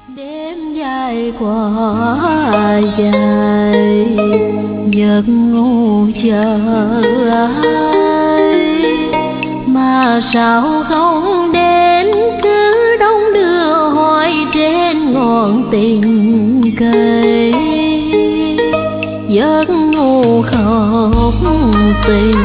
Đêm dài qua dài giấc ngủ chờ ai mà sao không đến, cứ đông đưa hoài trên ngọn tình cây. Giấc ngủ không tình